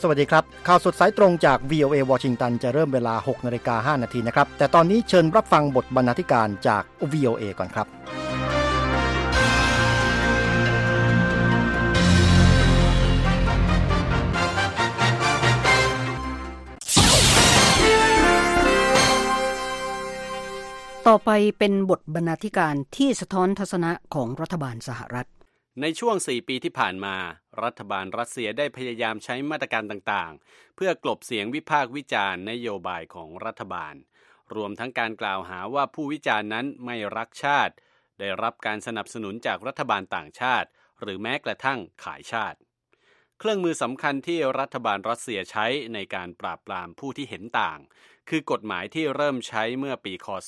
สวัสดีครับข่าวสดสายตรงจาก VOA วอชิงตันจะเริ่มเวลา 6:05 น.นะครับแต่ตอนนี้เชิญรับฟังบทบรรณาธิการจาก VOA ก่อนครับต่อไปเป็นบทบรรณาธิการที่สะท้อนทัศนะของรัฐบาลสหรัฐในช่วง4 ปีที่ผ่านมารัฐบาลรัสเซียได้พยายามใช้มาตรการต่างๆเพื่อกลบเสียงวิพากษ์วิจารณ์นโยบายของรัฐบาลรวมทั้งการกล่าวหาว่าผู้วิจารณ์นั้นไม่รักชาติได้รับการสนับสนุนจากรัฐบาลต่างชาติหรือแม้กระทั่งขายชาติเครื่องมือสำคัญที่รัฐบาลรัสเซียใช้ในการปราบปรามผู้ที่เห็นต่างคือกฎหมายที่เริ่มใช้เมื่อปีค.ศ.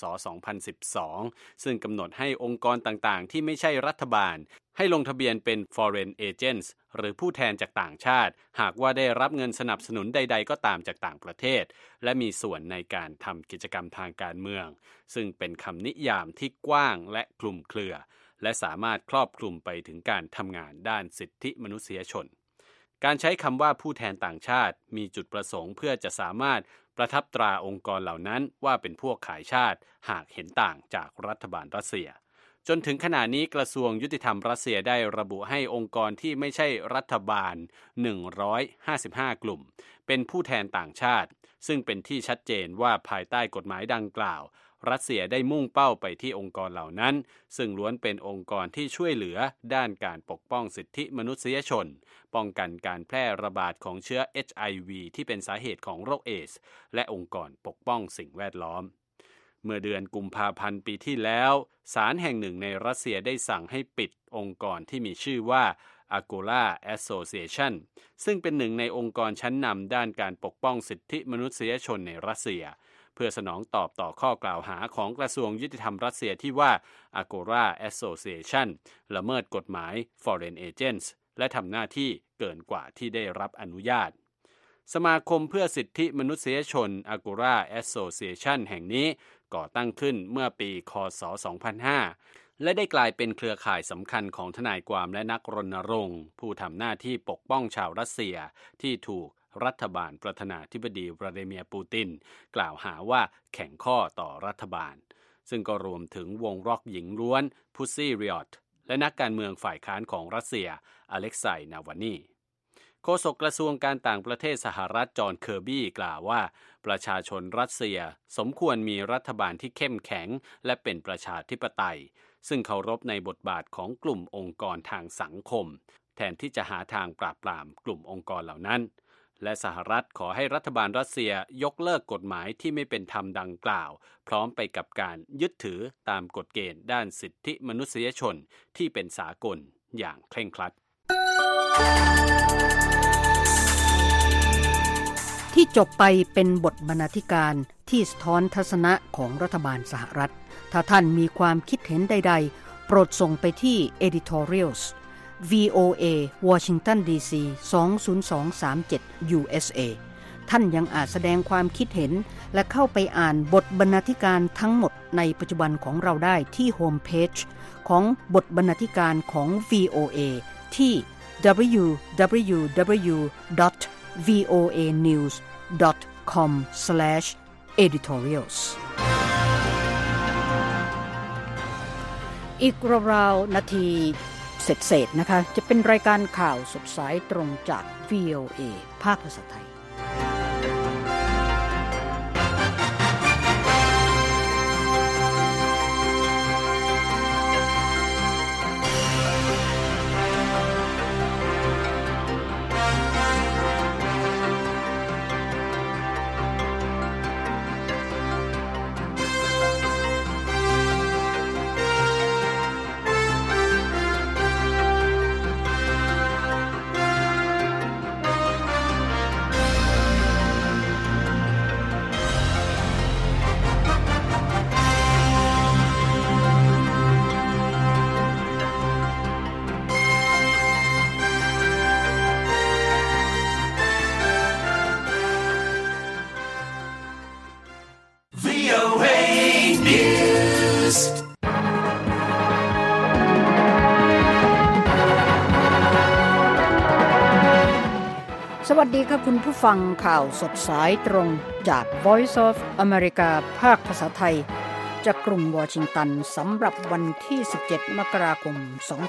2012 ซึ่งกำหนดให้องค์กรต่างๆที่ไม่ใช่รัฐบาลให้ลงทะเบียนเป็น Foreign Agents หรือผู้แทนจากต่างชาติหากว่าได้รับเงินสนับสนุนใดๆก็ตามจากต่างประเทศและมีส่วนในการทำกิจกรรมทางการเมืองซึ่งเป็นคำนิยามที่กว้างและคลุมเครือและสามารถครอบคลุมไปถึงการทำงานด้านสิทธิมนุษยชนการใช้คำว่าผู้แทนต่างชาติมีจุดประสงค์เพื่อจะสามารถประทับตราองค์กรเหล่านั้นว่าเป็นพวกขายชาติหากเห็นต่างจากรัฐบาลรัสเซียจนถึงขณะนี้กระทรวงยุติธรรมรัสเซียได้ระบุให้องค์กรที่ไม่ใช่รัฐบาล155กลุ่มเป็นผู้แทนต่างชาติซึ่งเป็นที่ชัดเจนว่าภายใต้กฎหมายดังกล่าวรัสเซียได้มุ่งเป้าไปที่องค์กรเหล่านั้นซึ่งล้วนเป็นองค์กรที่ช่วยเหลือด้านการปกป้องสิทธิมนุษยชนป้องกันการแพร่ระบาดของเชื้อ HIV ที่เป็นสาเหตุของโรคเอดส์และองค์กรปกป้องสิ่งแวดล้อมเมื่อเดือนกุมภาพันธ์ปีที่แล้วศาลแห่งหนึ่งในรัสเซียได้สั่งให้ปิดองค์กรที่มีชื่อว่า Agora Association ซึ่งเป็นหนึ่งในองค์กรชั้นนำด้านการปกป้องสิทธิมนุษยชนในรัสเซียเพื่อสนองตอบต่อข้อกล่าวหาของกระทรวงยุติธรรมรัสเซียที่ว่า Agora Association ละเมิดกฎหมาย Foreign Agents และทำหน้าที่เกินกว่าที่ได้รับอนุญาตสมาคมเพื่อสิทธิมนุษยชน Agora Association แห่งนี้ก่อตั้งขึ้นเมื่อปีค.ศ. 2005 และได้กลายเป็นเครือข่ายสำคัญของทนายความและนักรณรงค์ผู้ทำหน้าที่ปกป้องชาวรัสเซียที่ถูกรัฐบาลประธานาธิบดีวลาดิเมียร์ปูตินกล่าวหาว่าแข่งข้อต่อรัฐบาลซึ่งก็รวมถึงวงร็อกหญิงล้วน Pussy Riot และนักการเมืองฝ่ายค้านของรัสเซียอเล็กไซย์ นาวานีโฆษกกระทรวงการต่างประเทศสหรัฐจอห์น เคอร์บี้กล่าวว่าประชาชนรัสเซียสมควรมีรัฐบาลที่เข้มแข็งและเป็นประชาธิปไตยซึ่งเคารพในบทบาทของกลุ่มองค์กรทางสังคมแทนที่จะหาทางปราบปรามกลุ่มองค์กรเหล่านั้นและสหรัฐขอให้รัฐบาลรัสเซียยกเลิกกฎหมายที่ไม่เป็นธรรมดังกล่าวพร้อมไปกับการยึดถือตามกฎเกณฑ์ด้านสิทธิมนุษยชนที่เป็นสากลอย่างเคร่งครัดที่จบไปเป็นบทบรรณาธิการที่สะท้อนทัศนะของรัฐบาลสหรัฐถ้าท่านมีความคิดเห็นใดๆโปรดส่งไปที่ editorials VOA Washington DC 20237 USA ท่านยังอาจแสดงความคิดเห็นและเข้าไปอ่านบทบรรณาธิการทั้งหมดในปัจจุบันของเราได้ที่โฮมเพจของบทบรรณาธิการของ VOA ที่ www.voanews.com/editorials อีกราวๆนาทีเสร็จๆนะคะจะเป็นรายการข่าวสดสายตรงจาก VOA ภาคภาษาไทยสวัสดีครับคุณผู้ฟังข่าวสดสายตรงจาก Voice of America ภาคภาษาไทยจากกรุงวอชิงตันสำหรับวันที่17มกราคม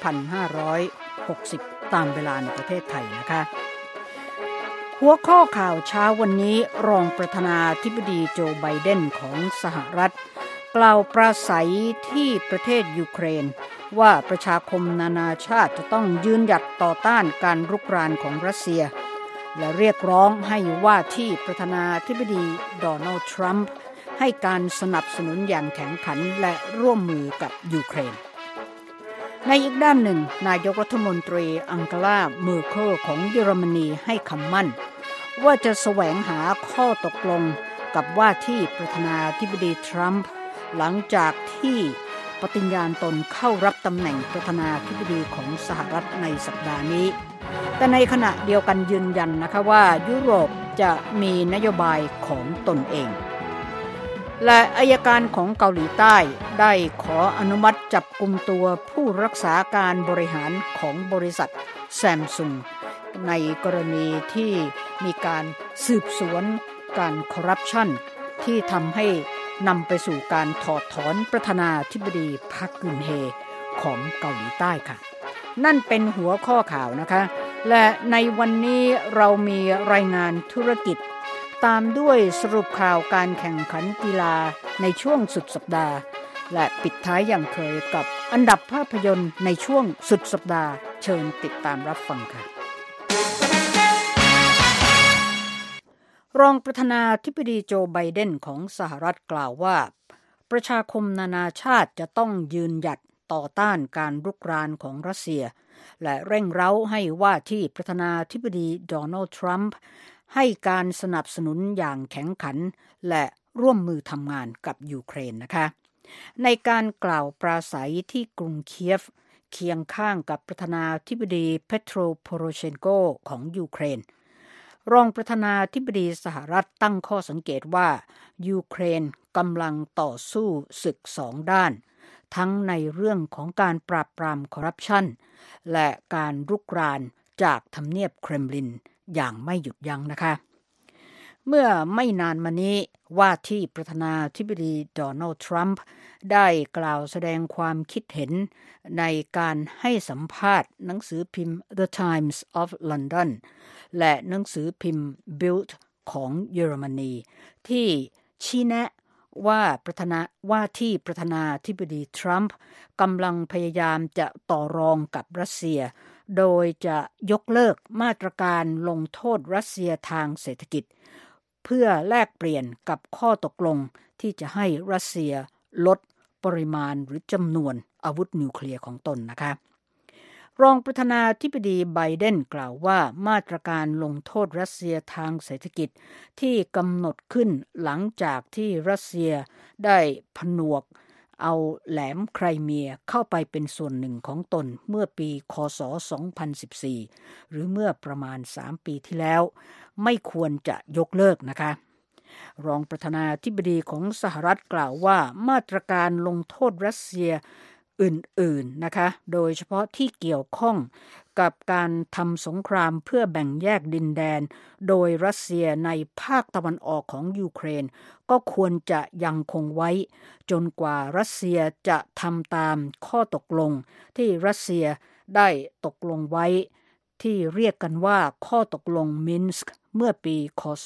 2560ตามเวลาในประเทศไทยนะคะหัวข้อข่าวเช้าวันนี้รองประธานาธิบดีโจไบเดนของสหรัฐกล่าวปราศัยที่ประเทศยูเครนว่าประชาคมนานาชาติจะต้องยืนหยัดต่อต้านการรุกรานของรัสเซียและเรียกร้องให้ว่าที่ประธานาธิบดีโดนัลด์ทรัมป์ให้การสนับสนุนอย่างแข็งขันและร่วมมือกับยูเครนในอีกด้านหนึ่งนายกรัฐมนตรีอังเกลา เมอร์เคิลของเยอรมนีให้คำมั่นว่าจะแสวงหาข้อตกลงกับว่าที่ประธานาธิบดีทรัมป์หลังจากที่ปฏิญญาณตนเข้ารับตำแหน่งประธานาธิบดีของสหรัฐในสัปดาห์นี้แต่ในขณะเดียวกันยืนยันนะคะว่ายุโรปจะมีนโยบายของตนเองและอัยการของเกาหลีใต้ได้ขออนุมัติจับกุมตัวผู้รักษาการบริหารของบริษัทแซมซุงในกรณีที่มีการสืบสวนการคอร์รัปชันที่ทำให้นำไปสู่การถอดถอนประธานาธิบดีพรรคกึนเฮของเกาหลีใต้ค่ะนั่นเป็นหัวข้อข่าวนะคะและในวันนี้เรามีรายงานธุรกิจตามด้วยสรุปข่าวการแข่งขันกีฬาในช่วงสุดสัปดาห์และปิดท้ายอย่างเคยกับอันดับภาพยนตร์ในช่วงสุดสัปดาห์เชิญติดตามรับฟังค่ะรองประธานาธิบดีโจไบเดนของสหรัฐกล่าวว่าประชาคมนานาชาติจะต้องยืนหยัดต่อต้านการรุกรานของรัสเซียและเร่งเร้าให้ว่าที่ประธานาธิบดีโดนัลด์ทรัมป์ให้การสนับสนุนอย่างแข็งขันและร่วมมือทำงานกับยูเครนนะคะในการกล่าวปราศัยที่กรุงเคียฟเคียงข้างกับประธานาธิบดีเปโตร โพโรเชนโกของยูเครนรองประธานาธิบดีสหรัฐตั้งข้อสังเกตว่ายูเครนกำลังต่อสู้ศึกสองด้านทั้งในเรื่องของการปราบปรามคอร์รัปชันและการรุกรานจากทำเนียบเครมลินอย่างไม่หยุดยั้งนะคะเมื่อไม่นานมานี้ว่าที่ประธานาธิบดีโดนัลด์ทรัมป์ได้กล่าวแสดงความคิดเห็นในการให้สัมภาษณ์หนังสือพิมพ์ The Times of London และหนังสือพิมพ์ Bild ของเยอรมนีที่ชี้แนะว่าที่ประธานาธิบดีทรัมป์กำลังพยายามจะต่อรองกับรัสเซียโดยจะยกเลิกมาตรการลงโทษรัสเซียทางเศรษฐกิจเพื่อแลกเปลี่ยนกับข้อตกลงที่จะให้รัสเซียลดปริมาณหรือจำนวนอาวุธนิวเคลียร์ของตนนะคะรองประธานาธิบดีไบเดนกล่าวว่ามาตรการลงโทษรัสเซียทางเศรษฐกิจที่กำหนดขึ้นหลังจากที่รัสเซียได้ผนวกเอาแหลมไครเมียเข้าไปเป็นส่วนหนึ่งของตนเมื่อปีค.ศ. 2014หรือเมื่อประมาณ3ปีที่แล้วไม่ควรจะยกเลิกนะคะรองประธานาธิบดีของสหรัฐกล่าวว่ามาตรการลงโทษรัสเซียอื่นๆนะคะโดยเฉพาะที่เกี่ยวข้องกับการทำสงครามเพื่อแบ่งแยกดินแดนโดยรัสเซียในภาคตะวันออกของยูเครนก็ควรจะยังคงไว้จนกว่ารัสเซียจะทำตามข้อตกลงที่รัสเซียได้ตกลงไว้ที่เรียกกันว่าข้อตกลงมินสก์เมื่อปีค.ศ.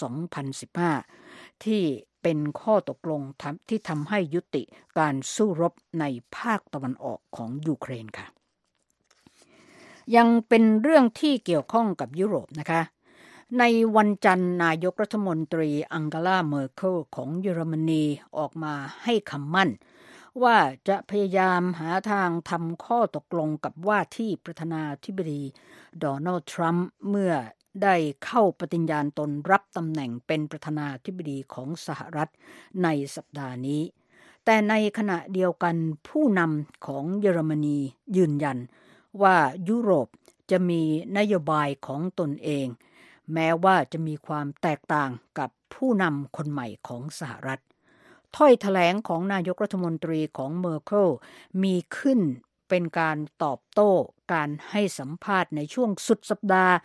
2015ที่เป็นข้อตกลงที่ทำให้ยุติการสู้รบในภาคตะวันออกของยูเครนค่ะยังเป็นเรื่องที่เกี่ยวข้องกับยุโรปนะคะในวันจันทร์นายกรัฐมนตรีอังเกลา เมอร์เคิลของเยอรมนีออกมาให้คำมั่นว่าจะพยายามหาทางทำข้อตกลงกับว่าที่ประธานาธิบดีโดนัลด์ทรัมป์เมื่อได้เข้าปฏิญญาณตนรับตำแหน่งเป็นประธานาธิบดีของสหรัฐในสัปดาห์นี้แต่ในขณะเดียวกันผู้นำของเยอรมนียืนยันว่ายุโรปจะมีนโยบายของตนเองแม้ว่าจะมีความแตกต่างกับผู้นำคนใหม่ของสหรัฐถ้อยแถลงของนายกรัฐมนตรีของเมอร์เคิลมีขึ้นเป็นการตอบโต้การให้สัมภาษณ์ในช่วงสุดสัปดาห์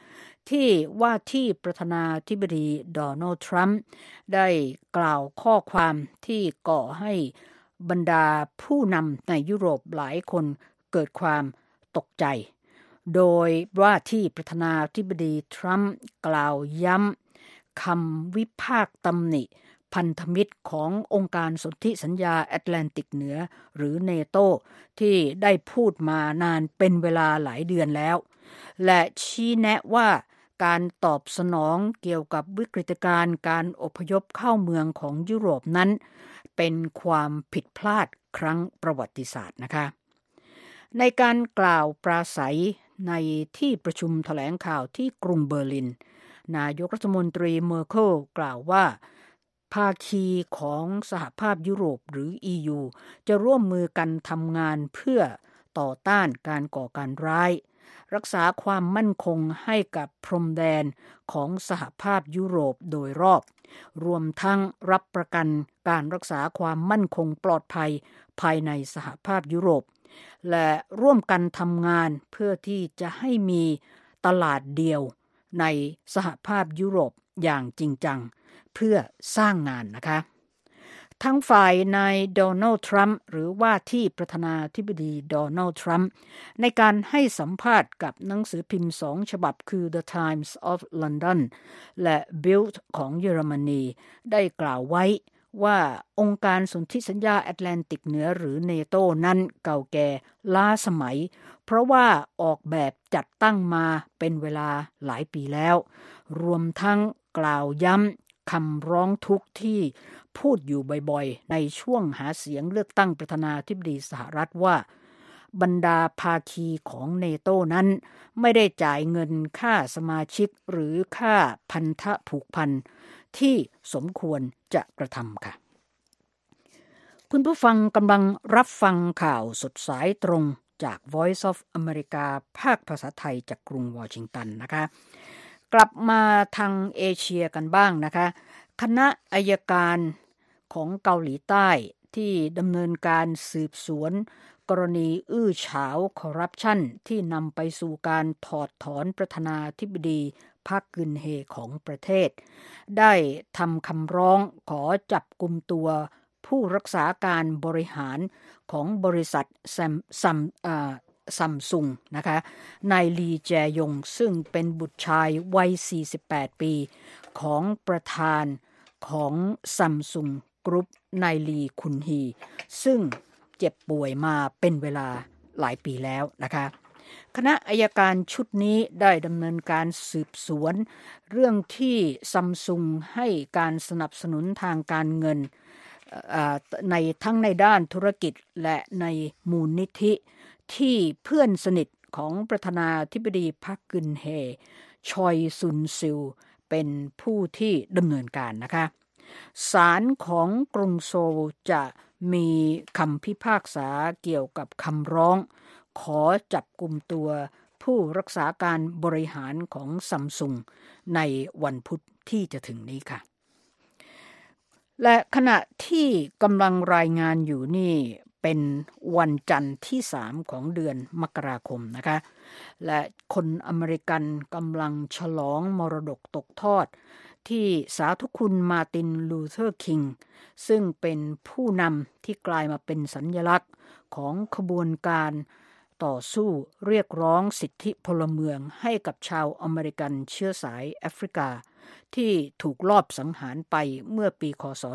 ที่ว่าที่ประธานาธิบดีโดนัลด์ทรัมป์ได้กล่าวข้อความที่ก่อให้บรรดาผู้นำในยุโรปหลายคนเกิดความตกใจโดยว่าที่ประธานาธิบดีทรัมป์กล่าวย้ำคำวิพากษ์ตำหนิพันธมิตรขององค์การสนธิสัญญาแอตแลนติกเหนือหรือเนโตที่ได้พูดมานานเป็นเวลาหลายเดือนแล้วและชี้แนะว่าการตอบสนองเกี่ยวกับวิกฤตการณ์การอพยพเข้าเมืองของยุโรปนั้นเป็นความผิดพลาดครั้งประวัติศาสตร์นะคะในการกล่าวปราศัยในที่ประชุมแถลงข่าวที่กรุงเบอร์ลินนายกรัฐมนตรีเมอร์เคิลกล่าวว่าภาคีของสหภาพยุโรปหรือ EU จะร่วมมือกันทำงานเพื่อต่อต้านการก่อการร้ายรักษาความมั่นคงให้กับพรมแดนของสหภาพยุโรปโดยรอบรวมทั้งรับประกันการรักษาความมั่นคงปลอดภัยภายในสหภาพยุโรปและร่วมกันทำงานเพื่อที่จะให้มีตลาดเดียวในสหภาพยุโรปอย่างจริงจังเพื่อสร้างงานนะคะทั้งฝ่ายนายโดนัลด์ทรัมป์หรือว่าที่ประธานาธิบดีโดนัลด์ทรัมป์ในการให้สัมภาษณ์กับหนังสือพิมพ์2ฉบับคือ The Times of London และ Bild ของเยอรมนีได้กล่าวไว้ว่าองค์การสนธิสัญญาแอตแลนติกเหนือหรือเนโตนั้นเก่าแก่ล้าสมัยเพราะว่าออกแบบจัดตั้งมาเป็นเวลาหลายปีแล้วรวมทั้งกล่าวย้ำคำร้องทุกข์ที่พูดอยู่บ่อยๆในช่วงหาเสียงเลือกตั้งประธานาธิบดีสหรัฐว่าบรรดาภาคีของเนโตนั้นไม่ได้จ่ายเงินค่าสมาชิกหรือค่าพันธะผูกพันที่สมควรจะกระทำค่ะคุณผู้ฟังกำลังรับฟังข่าวสดสายตรงจาก Voice of America ภาคภาษาไทยจากกรุงวอชิงตันนะคะกลับมาทางเอเชียกันบ้างนะคะคณะอัยการของเกาหลีใต้ที่ดำเนินการสืบสวนกรณีอื้อฉาวคอร์รัปชันที่นำไปสู่การถอดถอนประธานาธิบดีพรรคกึนเฮของประเทศได้ทำคำร้องขอจับกุมตัวผู้รักษาการบริหารของบริษัทซัมซุงนะคะนายลีแจยงซึ่งเป็นบุตรชายวัย48ปีของประธานของซัมซุงกรุ๊ปนายลีคุนฮีซึ่งเจ็บป่วยมาเป็นเวลาหลายปีแล้วนะคะคณะอัยการชุดนี้ได้ดำเนินการสืบสวนเรื่องที่ซัมซุงให้การสนับสนุนทางการเงินในทั้งในด้านธุรกิจและในมูลนิธิที่เพื่อนสนิทของประธานาธิบดีพรรคกึนเฮชอยซุนซิลเป็นผู้ที่ดำเนินการนะคะศาลของกรุงโซลจะมีคำพิพากษาเกี่ยวกับคำร้องขอจับกุมตัวผู้รักษาการบริหารของซัมซุงในวันพุธที่จะถึงนี้ค่ะและขณะที่กำลังรายงานอยู่นี่เป็นวันจันทร์ที่3ของเดือนมกราคมนะคะและคนอเมริกันกำลังฉลองมรดกตกทอดที่สาธุคุณมาร์ตินลูเทอร์คิงซึ่งเป็นผู้นำที่กลายมาเป็นสัญลักษณ์ของขบวนการต่อสู้เรียกร้องสิทธิพลเมืองให้กับชาวอเมริกันเชื้อสายแอฟริกาที่ถูกลอบสังหารไปเมื่อปีค.ศ.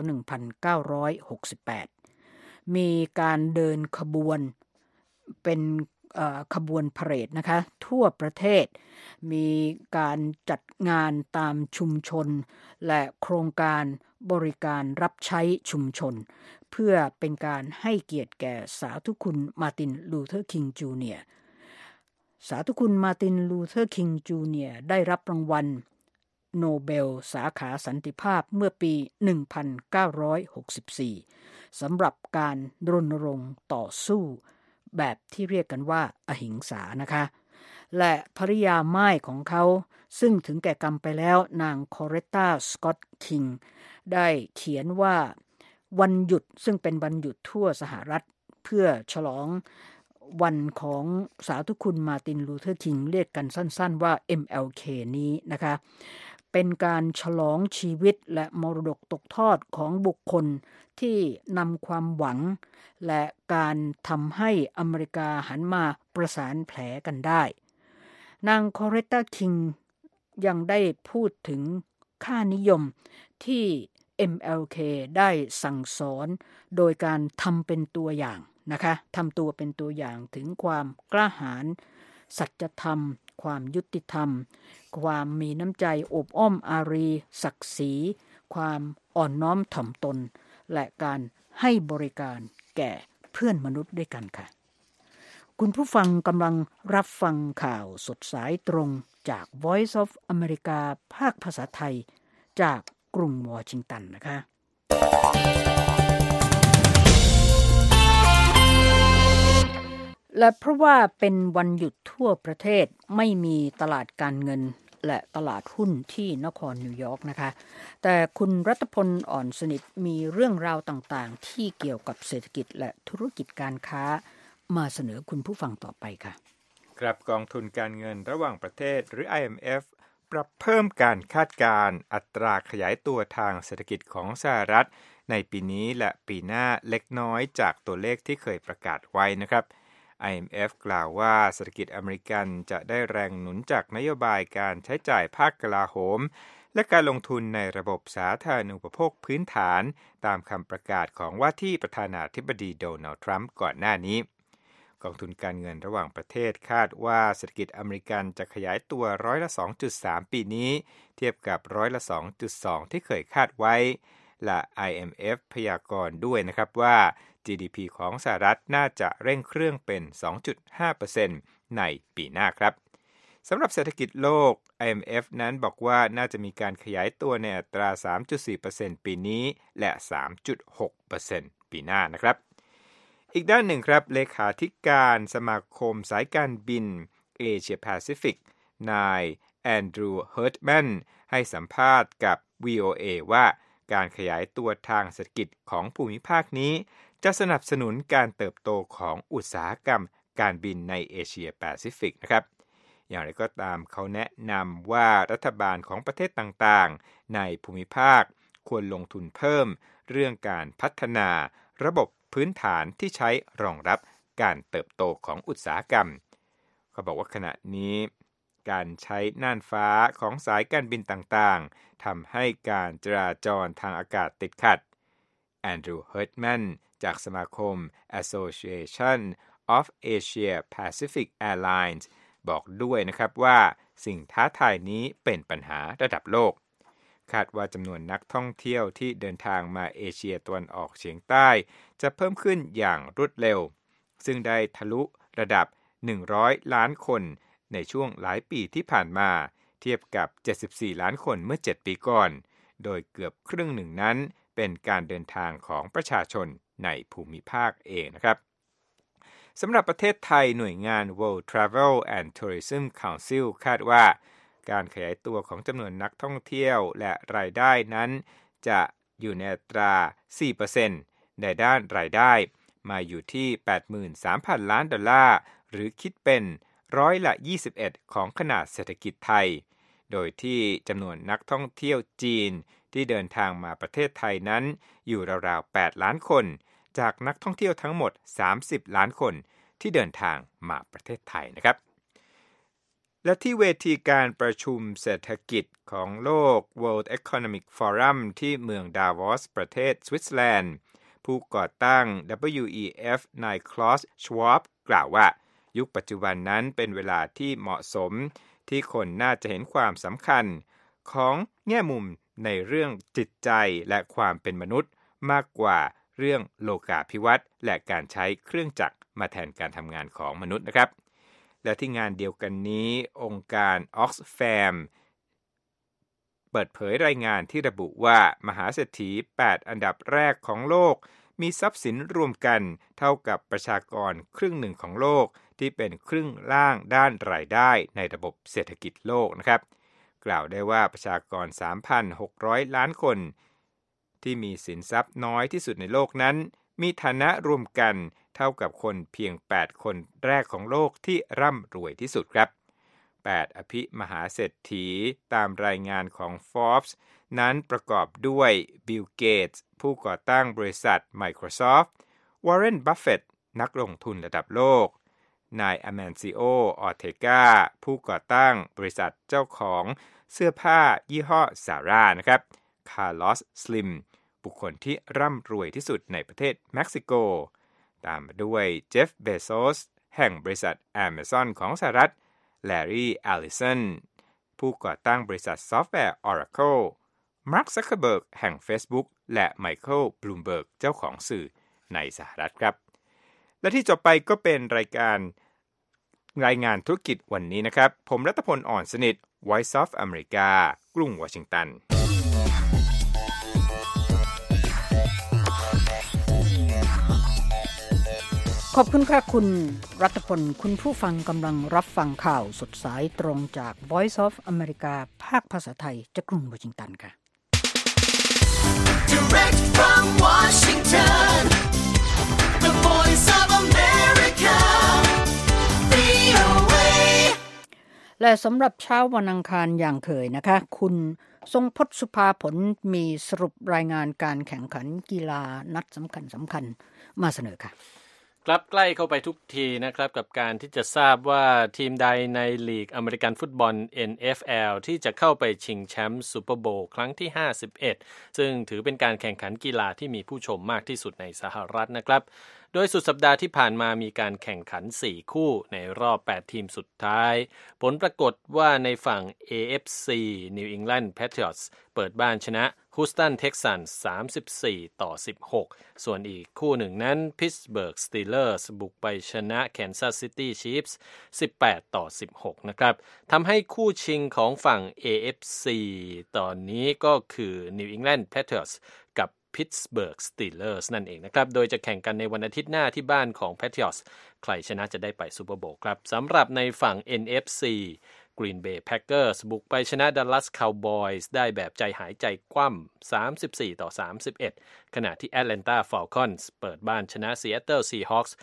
1968มีการเดินขบวนเป็นขบวนพาเหรดนะคะทั่วประเทศมีการจัดงานตามชุมชนและโครงการบริการรับใช้ชุมชนเพื่อเป็นการให้เกียรติแก่สาธุคุณมาร์ตินลูเทอร์คิงจูเนียร์สาธุคุณมาร์ตินลูเทอร์คิงจูเนียร์ได้รับรางวัลโนเบลสาขาสันติภาพเมื่อปี 1964 สำหรับการรณรงค์ต่อสู้แบบที่เรียกกันว่าอหิงสานะคะและภริยาม่ายของเขาซึ่งถึงแก่กรรมไปแล้วนางคอเรตตาสกอตคิงได้เขียนว่าวันหยุดซึ่งเป็นวันหยุดทั่วสหรัฐเพื่อฉลองวันของสาธุคุณมาร์ตินลูเทอร์คิงเรียกกันสั้นๆว่า MLK นี้นะคะเป็นการฉลองชีวิตและมรดกตกทอดของบุคคลที่นำความหวังและการทำให้อเมริกาหันมาประสานแผลกันได้นางคอเรตตาคิงยังได้พูดถึงค่านิยมที่ MLK ได้สั่งสอนโดยการทำเป็นตัวอย่างนะคะทำตัวเป็นตัวอย่างถึงความกล้าหาญสัจธรรมความยุติธรรมความมีน้ำใจอบอ้อมอารีศักดิ์ศรีความอ่อนน้อมถ่อมตนและการให้บริการแก่เพื่อนมนุษย์ด้วยกันค่ะคุณผู้ฟังกำลังรับฟังข่าวสดสายตรงจาก Voice of America ภาคภาษาไทยจากกรุงวอชิงตันนะคะและเพราะว่าเป็นวันหยุดทั่วประเทศไม่มีตลาดการเงินและตลาดหุ้นที่นครนิวยอร์กนะคะแต่คุณรัตพลอ่อนสนิทมีเรื่องราวต่างๆที่เกี่ยวกับเศรษฐกิจและธุรกิจการค้ามาเสนอคุณผู้ฟังต่อไปค่ะครับกองทุนการเงินระหว่างประเทศหรือ IMF ปรับเพิ่มการคาดการณ์อัตราขยายตัวทางเศรษฐกิจของสหรัฐในปีนี้และปีหน้าเล็กน้อยจากตัวเลขที่เคยประกาศไว้นะครับ IMF กล่าวว่าเศรษฐกิจอเมริกันจะได้แรงหนุนจากนโยบายการใช้จ่ายภาคกลาโหมและการลงทุนในระบบสาธารณูปโภคพื้นฐานตามคำประกาศของว่าที่ประธานาธิบดีโดนัลด์ทรัมป์ก่อนหน้านี้กองทุนการเงินระหว่างประเทศคาดว่าเศรษฐกิจอเมริกันจะขยายตัวร้อยละ 2.3 ปีนี้เทียบกับร้อยละ 2.2 ที่เคยคาดไว้และ IMF พยากรณ์ด้วยนะครับว่า GDP ของสหรัฐน่าจะเร่งเครื่องเป็น 2.5% ในปีหน้าครับสำหรับเศรษฐกิจโลก IMF นั้นบอกว่าน่าจะมีการขยายตัวในอัตรา 3.4% ปีนี้และ 3.6% ปีหน้านะครับอีกด้านหนึ่งครับเลขาธิการสมาคมสายการบินเอเชียแปซิฟิกนายแอนดรูว์เฮิร์ตแมนให้สัมภาษณ์กับ VOA ว่าการขยายตัวทางเศรษฐกิจของภูมิภาคนี้จะสนับสนุนการเติบโตของอุตสาหกรรมการบินในเอเชียแปซิฟิกนะครับอย่างไรก็ตามเขาแนะนำว่ารัฐบาลของประเทศต่างๆในภูมิภาคควรลงทุนเพิ่มเรื่องการพัฒนาระบบพื้นฐานที่ใช้รองรับการเติบโตของอุตสาหกรรมเขาบอกว่าขณะนี้การใช้น่านฟ้าของสายการบินต่างๆทำให้การจราจรทางอากาศติดขัดแอนดรูว์ เฮิร์ตแมนจากสมาคม Association of Asia Pacific Airlines บอกด้วยนะครับว่าสิ่งท้าทายนี้เป็นปัญหาระดับโลกคาดว่าจำนวนนักท่องเที่ยวที่เดินทางมาเอเชียตะวันออกเฉียงใต้จะเพิ่มขึ้นอย่างรวดเร็วซึ่งได้ทะลุระดับ100ล้านคนในช่วงหลายปีที่ผ่านมาเทียบกับ74ล้านคนเมื่อ7ปีก่อนโดยเกือบครึ่งหนึ่งนั้นเป็นการเดินทางของประชาชนในภูมิภาคเองนะครับสำหรับประเทศไทยหน่วยงาน World Travel and Tourism Council คาดว่าการขยายตัวของจำนวนนักท่องเที่ยวและรายได้นั้นจะอยู่ในอัตรา 4% ในด้านรายได้มาอยู่ที่ 83,000 ล้านดอลลาร์หรือคิดเป็นร้อยละ21ของขนาดเศรษฐกิจไทยโดยที่จำนวนนักท่องเที่ยวจีนที่เดินทางมาประเทศไทยนั้นอยู่ราวๆ8ล้านคนจากนักท่องเที่ยวทั้งหมด30ล้านคนที่เดินทางมาประเทศไทยนะครับและที่เวทีการประชุมเศรษฐกิจของโลก World Economic Forum ที่เมืองดาวอสประเทศสวิตเซอร์แลนด์ผู้ก่อตั้ง WEF นายคลอส ชวาบกล่าวว่ายุคปัจจุบันนั้นเป็นเวลาที่เหมาะสมที่คนน่าจะเห็นความสำคัญของแง่มุมในเรื่องจิตใจและความเป็นมนุษย์มากกว่าเรื่องโลกาภิวัตน์และการใช้เครื่องจักรมาแทนการทำงานของมนุษย์นะครับและที่งานเดียวกันนี้องค์การ Oxfam เปิดเผยรายงานที่ระบุว่ามหาเศรษฐี8อันดับแรกของโลกมีทรัพย์สินรวมกันเท่ากับประชากรครึ่งหนึ่งของโลกที่เป็นครึ่งล่างด้านรายได้ในระบบเศรษฐกิจโลกนะครับกล่าวได้ว่าประชากร 3,600 ล้านคนที่มีสินทรัพย์น้อยที่สุดในโลกนั้นมีฐานะรวมกันเท่ากับคนเพียง8คนแรกของโลกที่ร่ำรวยที่สุดครับ8อภิมหาเศรษฐีตามรายงานของ Forbes นั้นประกอบด้วยบิล เกตส์ผู้ก่อตั้งบริษัท Microsoft วอร์เรน บัฟเฟตต์นักลงทุนระดับโลกนายอแมนซิโอ ออร์เทกาผู้ก่อตั้งบริษัทเจ้าของเสื้อผ้ายี่ห้อซาร่านะครับคาร์ลอส สลิมบุคคลที่ร่ำรวยที่สุดในประเทศเม็กซิโกตามมาด้วยเจฟ เบโซสแห่งบริษัท Amazon ของสหรัฐแลร์รี่ แอลลิสันผู้ก่อตั้งบริษัทซอฟต์แวร์ Oracle มาร์ค ซักเคอร์เบิร์กแห่ง Facebook และไมเคิล บลูมเบิร์กเจ้าของสื่อในสหรัฐครับและที่จบไปก็เป็นรายงานธุรกิจวันนี้นะครับผมรัตพล อ่อนสนิท Voice of America กรุงวอชิงตันขอบคุณค่ะคุณรัตพลคุณผู้ฟังกำลังรับฟังข่าวสดสายตรงจาก Voice of America ภาคภาษาไทยจากกรุงวอชิงตันค่ะ Direct from Washington, the Voice of America, VOA. และสำหรับเช้าวันอังคารอย่างเคยนะคะคุณทรงพจน์ สุภาผลมีสรุปรายงานการแข่งขันกีฬานัดสำคัญมาเสนอค่ะครับใกล้เข้าไปทุกทีนะครับกับการที่จะทราบว่าทีมใดในลีกอเมริกันฟุตบอล NFL ที่จะเข้าไปชิงแชมป์ซูเปอร์โบว์ครั้งที่51ซึ่งถือเป็นการแข่งขันกีฬาที่มีผู้ชมมากที่สุดในสหรัฐนะครับโดยสุดสัปดาห์ที่ผ่านมามีการแข่งขัน4คู่ในรอบ8ทีมสุดท้ายผลปรากฏว่าในฝั่ง AFC New England Patriots เปิดบ้านชนะHouston Texans 34-16 ส่วนอีกคู่หนึ่งนั้น Pittsburgh Steelers บุกไปชนะ Kansas City Chiefs 18-16 นะครับทำให้คู่ชิงของฝั่ง AFC ตอนนี้ก็คือ New England Patriots กับ Pittsburgh Steelers นั่นเองนะครับโดยจะแข่งกันในวันอาทิตย์หน้าที่บ้านของ Patriots ใครชนะจะได้ไปซูเปอร์โบว์ครับสำหรับในฝั่ง NFC Green Bay Packers บุกไปชนะ Dallas Cowboys ได้แบบใจหายใจคว่ำ34-31 ขณะที่ Atlanta Falcons เปิดบ้านชนะ Seattle Seahawks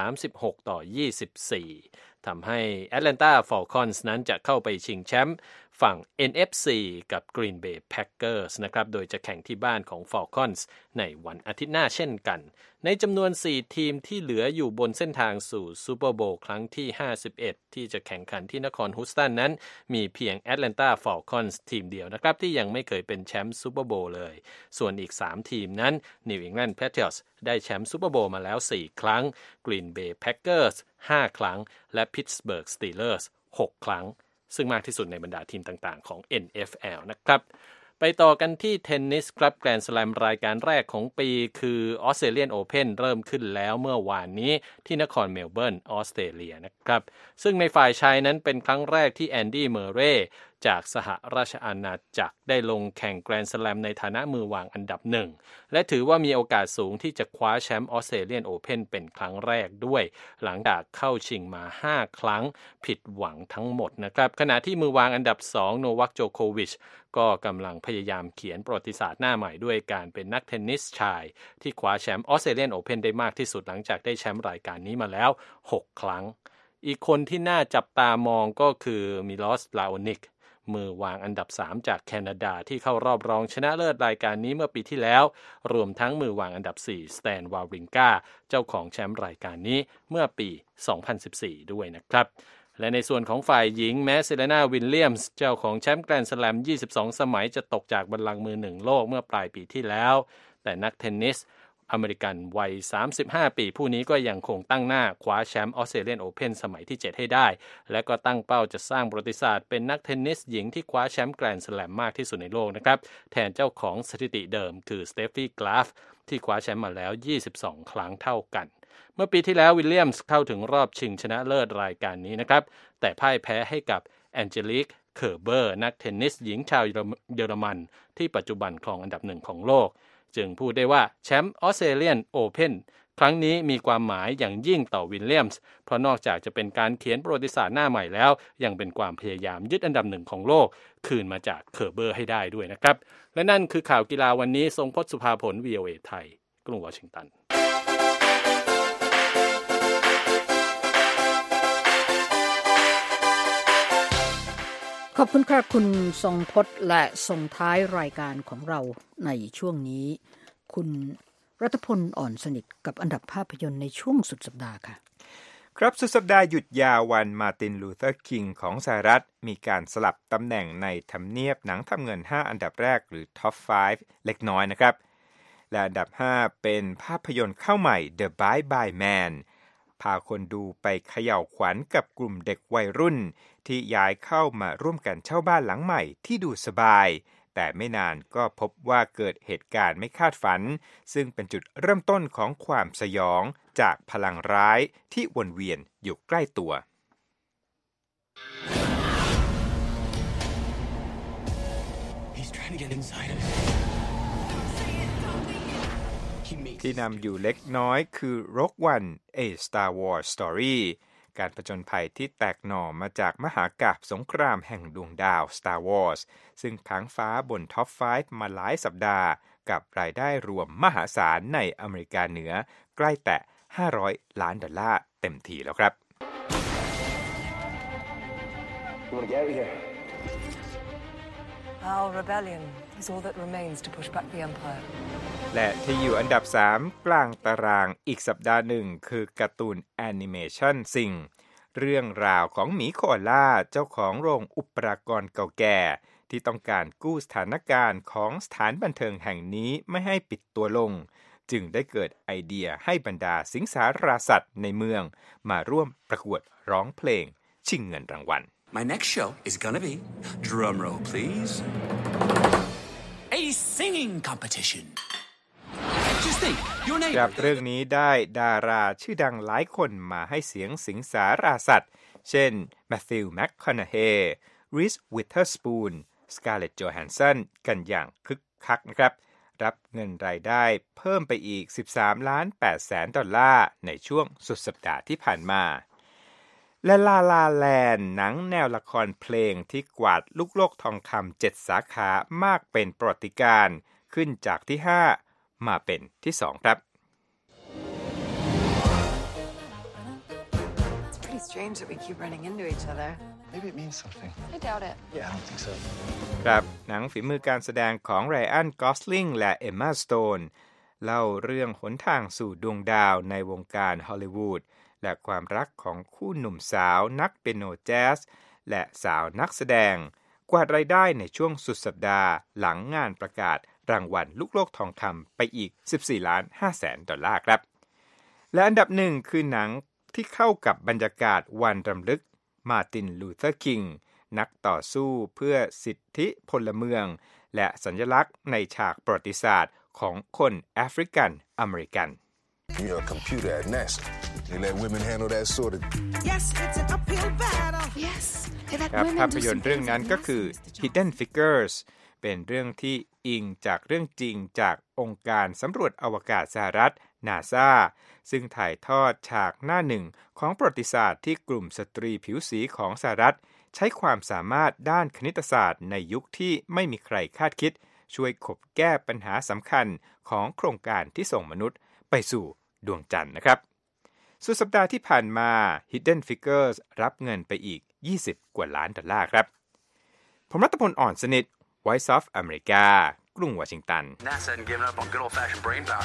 36-24 ทำให้ Atlanta Falcons นั้นจะเข้าไปชิงแชมป์ฝั่ง NFC กับ Green Bay Packers นะครับโดยจะแข่งที่บ้านของ Falcons ในวันอาทิตย์หน้าเช่นกันในจำนวน4ทีมที่เหลืออยู่บนเส้นทางสู่ซูเปอร์โบว์ครั้งที่51ที่จะแข่งขันที่นครฮูสตันนั้นมีเพียง Atlanta Falcons ทีมเดียวนะครับที่ยังไม่เคยเป็นแชมป์ซูเปอร์โบว์เลยส่วนอีก3ทีมนั้น New England Patriots ได้แชมป์ซูเปอร์โบว์มาแล้ว4ครั้ง Green Bay Packers 5ครั้งและ Pittsburgh Steelers 6ครั้งซึ่งมากที่สุดในบรรดาทีมต่างๆของ NFL นะครับไปต่อกันที่เทนนิสครับแกรนด์สแลมรายการแรกของปีคือ Australian Open เริ่มขึ้นแล้วเมื่อวานนี้ที่นครเมลเบิร์นออสเตรเลียนะครับซึ่งในฝ่ายชายนั้นเป็นครั้งแรกที่แอนดี้ เมอร์เรย์จากสหราชอาณาจักรได้ลงแข่งแกรนด์สแลมในฐานะมือวางอันดับหนึ่งและถือว่ามีโอกาสสูงที่จะคว้าแชมป์ Australian Open เป็นครั้งแรกด้วยหลังจากเข้าชิงมา5ครั้งผิดหวังทั้งหมดนะครับขณะที่มือวางอันดับ2โนวัค โจโควิชก็กำลังพยายามเขียนประวัติศาสตร์หน้าใหม่ด้วยการเป็นนักเทนนิสชายที่คว้าแชมป์ Australian Open ได้มากที่สุดหลังจากได้แชมป์รายการนี้มาแล้ว6ครั้งอีกคนที่น่าจับตามองก็คือมิลอส ลาโอนิกมือวางอันดับ3จากแคนาดาที่เข้ารอบรองชนะเลิศรายการนี้เมื่อปีที่แล้วรวมทั้งมือวางอันดับ4สแตน วาวริงกาเจ้าของแชมป์รายการนี้เมื่อปี 2014 ด้วยนะครับและในส่วนของฝ่ายหญิงแม้เซเลนา วิลเลียมส์เจ้าของแชมป์แกรนด์สแลม22สมัยจะตกจากบัลลังก์มือ1โลกเมื่อปลายปีที่แล้วแต่นักเทนนิสอเมริกันวัย35ปีผู้นี้ก็ยังคงตั้งหน้าคว้าแชมป์ Australian Open สมัยที่7ให้ได้และก็ตั้งเป้าจะสร้างประวัติศาสตร์เป็นนักเทนนิสหญิงที่คว้าแชมป์แกรนด์สแลมมากที่สุดในโลกนะครับแทนเจ้าของสถิติเดิมคือสเตฟฟี่ กราฟที่คว้าแชมป์มาแล้ว22ครั้งเท่ากันเมื่อปีที่แล้ววิลเลียมส์เข้าถึงรอบชิงชนะเลิศรายการนี้นะครับแต่พ่ายแพ้ให้กับแองเจลิก เคอร์เบอร์นักเทนนิสหญิงชาวเยอรมันที่ปัจจุบันครองอันดับ1ของโลกจึงพูดได้ว่าแชมป์ออสเตรเลียนโอเพ่นครั้งนี้มีความหมายอย่างยิ่งต่อวิลเลียมส์เพราะนอกจากจะเป็นการเขียนประวัติศาสตร์หน้าใหม่แล้วยังเป็นความพยายามยึดอันดับ1ของโลกคืนมาจากเคอร์เบอร์ให้ได้ด้วยนะครับและนั่นคือข่าวกีฬาวันนี้ทรงพจน์ สุภาผล VOA ไทยกรุงวอชิงตันอบคุณค่ะคุณทรงพจน์และส่งท้ายรายการของเราในช่วงนี้คุณรัฐพลอ่อนสนิทกับอันดับภาพยนตร์ในช่วงสุดสัปดาห์ค่ะครับสุดสัปดาห์หยุดยาววันมาร์ตินลูเธอร์คิงของสหรัฐมีการสลับตำแหน่งในทำเนียบหนังทำเงิน5อันดับแรกหรือ Top 5 เล็กน้อยนะครับและอันดับ5เป็นภาพยนตร์เข้าใหม่ The Bye Bye Man พาคนดูไปเขย่าขวัญกับกลุ่มเด็กวัยรุ่นที่ย้ายเข้ามาร่วมกันเช่าบ้านหลังใหม่ที่ดูสบายแต่ไม่นานก็พบว่าเกิดเหตุการณ์ไม่คาดฝันซึ่งเป็นจุดเริ่มต้นของความสยองจากพลังร้ายที่วนเวียนอยู่ใกล้ตัวที่นำอยู่เล็กน้อยคือ Rogue One A Star Wars Story การผจญภัยที่แตกหน่อมาจากมหากาพย์สงครามแห่งดวงดาว Star Wars ซึ่งค้างฟ้าบนท็อป 5 มาหลายสัปดาห์กับรายได้รวมมหาศาลในอเมริกาเหนือใกล้แตะ$500 ล้านเต็มทีแล้วครับ Our rebellion is all that remains to push back the Empire. และที่อยู่อันดับ3กลางตารางอีกสัปดาห์หนึ่งคือการ์ตูนแอนิเมชันซิงเรื่องราวของหมีโคอาล่าเจ้าของโรงอุปกรณ์เก่าแก่ที่ต้องการกู้สถานการณ์ของสถานบันเทิงแห่งนี้ไม่ให้ปิดตัวลงจึงได้เกิดไอเดียให้บรรดาสิงสาราสัตว์ในเมืองมาร่วมประกวดร้องเพลงชิงเงินรางวัล My next show is gonna be, drum roll please, a singing competition. Just think, your neighbor. ครับเรื่องนี้ได้ดาราชื่อดังหลายคนมาให้เสียงสิงสาราสัตว์เช่นแมทธิว แมคคอนเฮย์รีส วิเทอร์สปูนสการ์เลตต์ โจแฮนสันกันอย่างคึกคักนะครับรับเงินรายได้เพิ่มไปอีก$13.8 แสนในช่วงสุดสัปดาห์ที่ผ่านมาและลาลาแลนด์หนังแนวละครเพลงที่กวาดลูกโลกทองคำ7 สาขามากเป็นประวัติการณ์ขึ้นจากที่5มาเป็นที่2ครับ It's pretty strange that we keep running into each other. Maybe it means something. I doubt it. Yeah, I don't think so. ครับหนังฝีมือการแสดงของไรอัน กอสลิงและเอมม่า สโตนเล่าเรื่องหนทางสู่ดวงดาวในวงการฮอลลีวูดและความรักของคู่หนุ่มสาวนักเปียโนแจ๊สและสาวนักแสดงกวาดรายได้ในช่วงสุดสัปดาห์หลังงานประกาศรางวัลลูกโลกทองคำไปอีก$14.5 ครับและอันดับหนึ่งคือหนังที่เข้ากับบรรยากาศวันรำลึกมาร์ติน ลูเธอร์ คิงนักต่อสู้เพื่อสิทธิพลเมืองและสัญลักษณ์ในฉากประวัติศาสตร์ของคนแอฟริกันอเมริกัน You're a computer at NASA. They let women handle that sort of. Yes, it's an uphill battle. Yes. They let ครับ women ภาพ do ยนต some ร์เรื่อง things นั้น that ก็คือ masses used to Hidden Figures เป็นเรื่องที่อิงจากเรื่องจริงจากองค์การสำรวจอวกาศสหรัฐ NASA ซึ่งถ่ายทอดฉากหน้าหนึ่งของประวัติศาสตร์ที่กลุ่มสตรีผิวสีของสหรัฐใช้ความสามารถด้านคณิตศาสตร์ในยุคที่ไม่มีใครคาดคิดช่วยขบแก้ปัญหาสำคัญของโครงการที่ส่งมนุษย์ไปสู่ดวงจันทร์นะครับสุดสัปดาห์ที่ผ่านมา Hidden Figures รับเงินไปอีก$20 กว่าล้านครับผมรัตพลอ่อนสนิท Voice of America กรุงวอชิงตัน NASA hadn't given up on good old-fashioned brain power.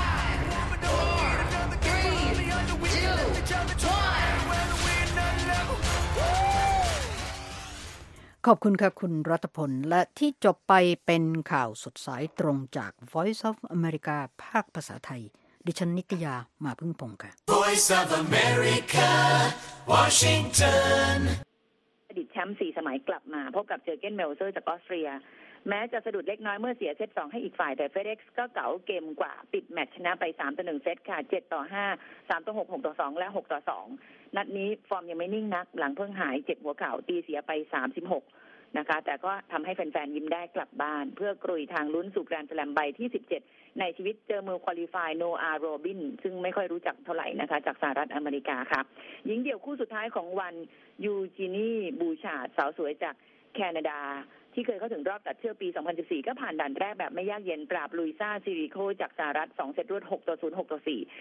ขอบคุณค่ะคุณรัตพลและที่จบไปเป็นข่าวสดสายตรงจาก Voice of America ภาคภาษาไทยดิฉันนิตยามาพึ่งพงษ์ค่ะ Voice of America, Washington. อดีตแชมป์4 สมัยกลับมาพบกับเจอร์เกน เมลเซอร์จากออสเตรียแม้จะสะดุดเล็กน้อยเมื่อเสียเซต2ให้อีกฝ่ายแต่ FedEx ก็เก๋าเกมกว่าปิดแมตช์ชนะไป3-1เซตค่ะ7-5 3-6 6-2และ6-2นัดนี้ฟอร์มยังไม่นิ่งนักหลังเพิ่งหายเจ็บหัวเข่าตีเสียไป36นะคะแต่ก็ทำให้แฟนๆยิ้มได้กลับบ้านเพื่อกรุยทางลุ้นสู่แกรนด์สแลมใบที่17ในชีวิตเจอมือควอลิฟายโนอาห์ โรบินซึ่งไม่ค่อยรู้จักเท่าไหร่นะคะจากสหรัฐอเมริกาค่ะหญิงเดี่ยวคู่สุดท้ายของวันยูจินีบูชาร์ดสาวสวยจากแคนาดาที่เคยเข้าถึงรอบตัดเชือกปี 2014 ก็ผ่านด่านแรกแบบไม่ยากเย็นปราบลุยซ่าซิริโคจากสหรัฐ2 เซตรวด 6-0 6-4